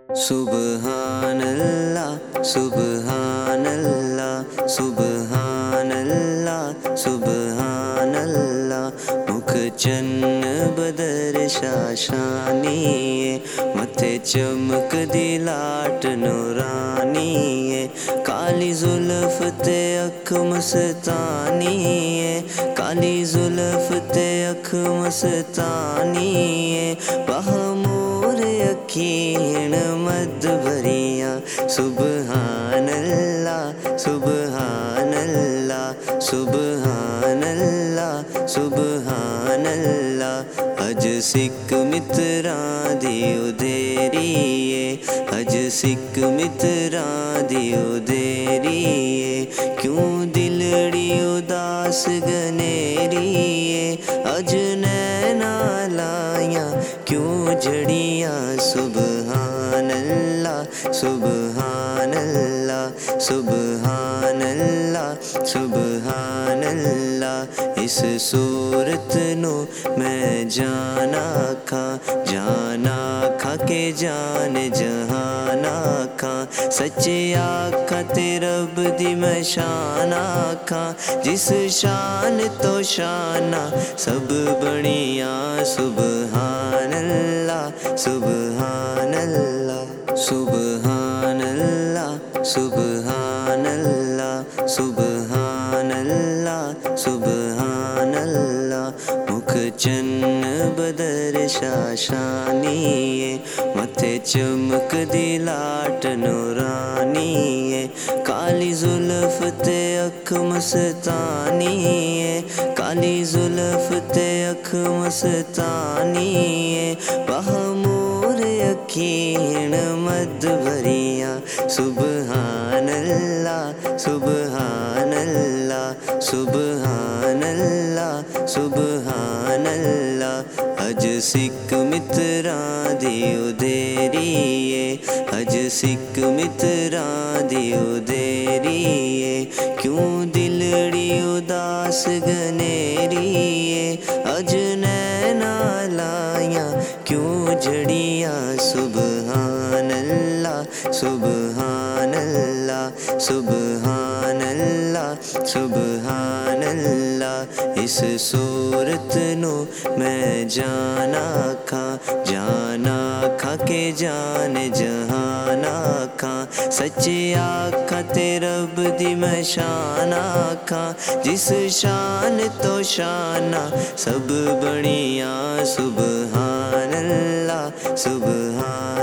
सुबहानल्लाह सुबहानल्लाह सुबहानल्लाह सुबहानल्लाह। मुख चन्न बदर शाशानीए, मथे चमक दी लाट नूरानीए। काली जुल्फ ते अख मस्तानीए, काली जुल्फ ते अख मस्तानीए। बहमूर यकीन मद भरिया, सुबहानल्लाह सुबहानल्लाह सुबहानल्लाह सुबहानल्लाह। अज सिक मित्रां दी उदेरीए, अज सिक मित्रां दी उदेरीए। क्यों दिलड़ी उदास गनेरीए, अज नैना लाया क्यों जड़िया। सुबहानल्लाह सुबहानल्लाह सुबहानल्लाह सुबहानल्लाह। इस सूरत नो मैं जाना खा के जान जहाना खा। सच्चे आखा ते रब दी मैं शान आखा, जिस शान तो शाना सब बनिया। सुबहानल्लाह सुबहानल्लाह सुबहानल्लाह सुबहानल्लाह सुबहानल्लाह सुबहानल्लाह। मुख चन्न बदर शाशानीए, मथे चमक दी लाट नूरानीए। काली जुल्फ ते अख मस्तानीए, काली जुल्फ ते अख मस्तानीए। बहमूर यकीन मद भरिया, सुबहानल्लाह सुबहानल्लाह सुबहानल्लाह सुबहानल्लाह। अज सिक मित्रां दी उदेरीए, अज सिक मित्रां दी उदेरीए। क्यों दिलड़ी उदास गनेरीए, अज नैना लाया क्यों जड़िया। सुबहानल्लाह सुबहानल्लाह सुबहानल्लाह सुबहानल्लाह। इस सूरत नो मैं जाना खा के जान जहाना खा। सच्चे आखा ते रब दी मैं शान आखा, जिस शान तो शाना सब बनिया। सुबहानल्लाह सुबहान